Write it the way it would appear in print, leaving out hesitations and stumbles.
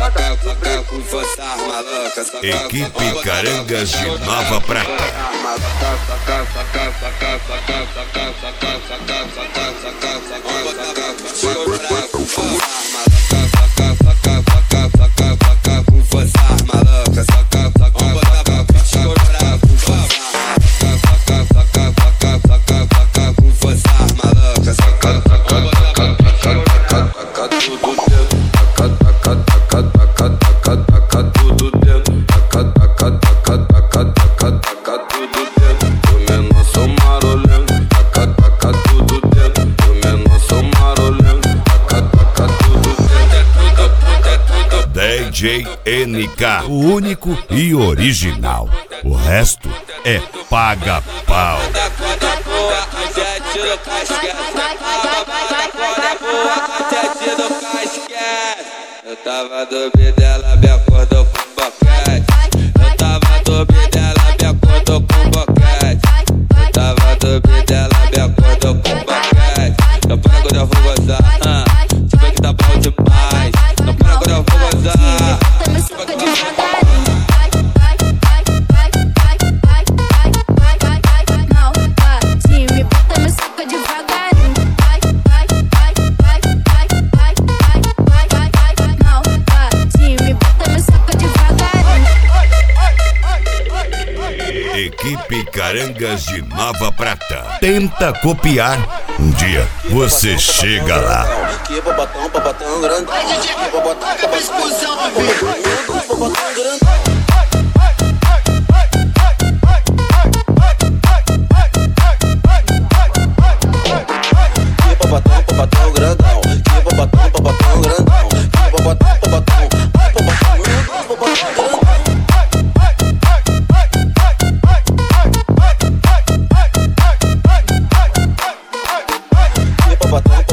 com força maluca. Equipe Carangas de Nova Prata. DJ NK, o único e original. O resto é paga-pau. Eu tava dormindo, ela me acordou com boquete. Eu tava dormindo, ela me acordou com boquete. Eu tava dormindo, ela me acordou com boquete. Não para quando eu vou gozar, tipo que tá bom demais. Não para quando eu vou gozar. Equipe Carangas de Nova Prata. Tenta copiar, um dia você chega lá. Que babatão grande. Que babatão explosão, grande. Babatão grandão. Que babatão grandão. Que babatão grandão. Babatão